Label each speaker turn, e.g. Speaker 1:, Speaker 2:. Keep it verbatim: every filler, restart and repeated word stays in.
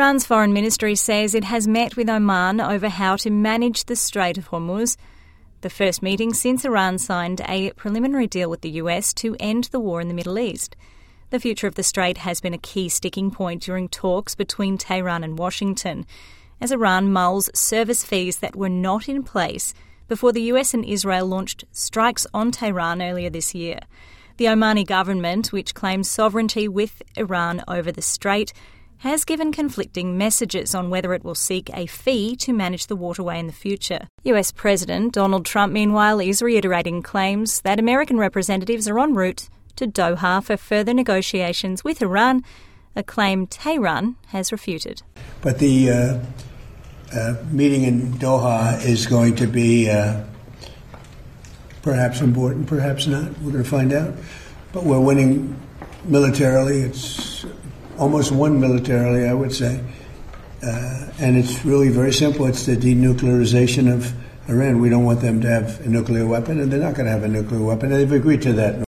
Speaker 1: Iran's foreign ministry says it has met with Oman over how to manage the Strait of Hormuz, the first meeting since Iran signed a preliminary deal with the U S to end the war in the Middle East. The future of the strait has been a key sticking point during talks between Tehran and Washington, as Iran mulls service fees that were not in place before the U S and Israel launched strikes on Tehran earlier this year. The Omani government, which claims sovereignty with Iran over the strait, has given conflicting messages on whether it will seek a fee to manage the waterway in the future. U S President Donald Trump, meanwhile, is reiterating claims that American representatives are en route to Doha for further negotiations with Iran, a claim Tehran has refuted.
Speaker 2: But the uh, uh, meeting in Doha is going to be uh, perhaps important, perhaps not. We're going to find out. But we're winning militarily. It's almost won militarily, I would say. Uh, and it's really very simple. It's the denuclearization of Iran. We don't want them to have a nuclear weapon, and they're not going to have a nuclear weapon. They've agreed to that.